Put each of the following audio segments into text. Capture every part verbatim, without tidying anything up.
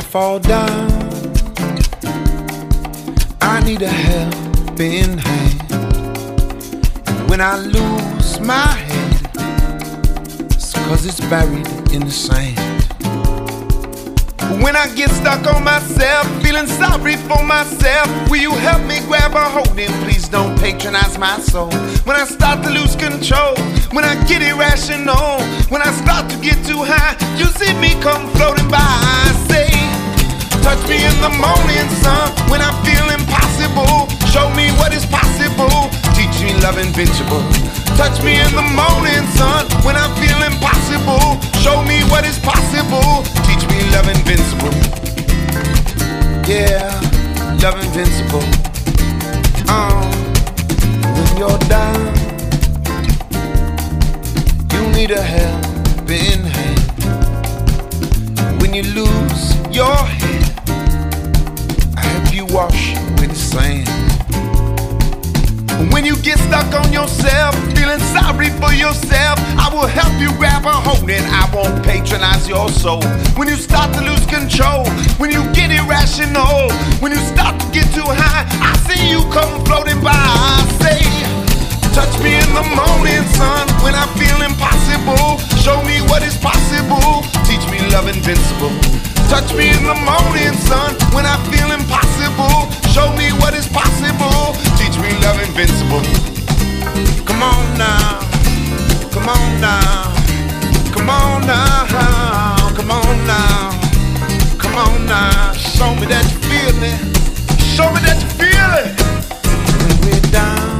fall down, I need a helping hand. And when I lose my head, it's 'cause it's buried in the sand. When I get stuck on myself, feeling sorry for myself, will you help me grab a hold and please don't patronize my soul? When I start to lose control, when I get irrational, when I start to get too high, you see me come floating by. I say, touch me in the morning sun when I feel impossible. Show me what is possible. Teach me love invincible. Touch me in the morning sun when I feel impossible. Show me what is possible. Teach me love invincible. Yeah, love invincible. Um, when you're down, you need a helping hand. When you lose your head, I help you wash with the sand. When you get stuck on yourself, feeling sorry for yourself, I will help you grab a hold and I won't patronize your soul. When you start to lose control, when you get irrational, when you start to get too high, I see you come floating by. I say, touch me in the morning sun when I feel impossible. Show me what is possible. Teach me love invincible. Touch me in the morning sun when I feel impossible. Show me what is possible. Teach me love invincible. Come on now, come on now, come on now, come on now, come on now. Show me that you feel me. Show me that you feel it. When we're down,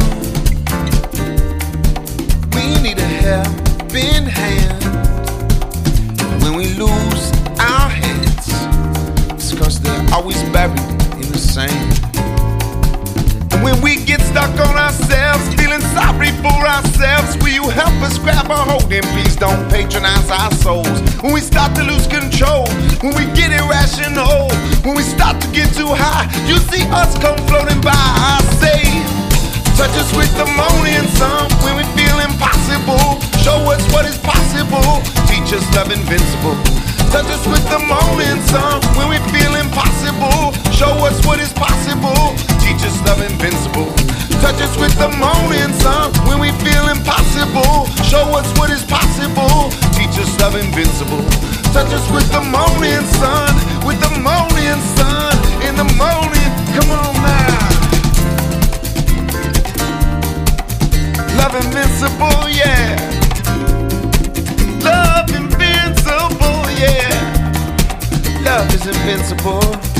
we need a helping hand. When we lose our heads, it's 'cause they're always buried in the sand. And when we get stuck on ourselves, feeling sorry for ourselves, will you help us grab a hold and please don't patronize our souls? When we start to lose control, when we get irrational, when we start to get too high, you see us come floating by. I say, touch us with the morning sun when we feel impossible. Show us what is possible. Teach us love invincible. Touch us with the morning sun when we feel impossible. Show us what is possible. Teach us love invincible. Touch us with the morning sun when we feel impossible. Show us what is possible. Teach us love invincible. Touch us with the morning sun, with the morning sun, in the morning. Come on now. Love invincible, yeah. Love invincible, yeah. Love is invincible.